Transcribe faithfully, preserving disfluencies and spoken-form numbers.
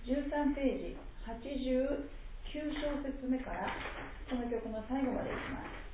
じゅうさんページはちじゅうきゅう小節目からこの曲の最後までいきます。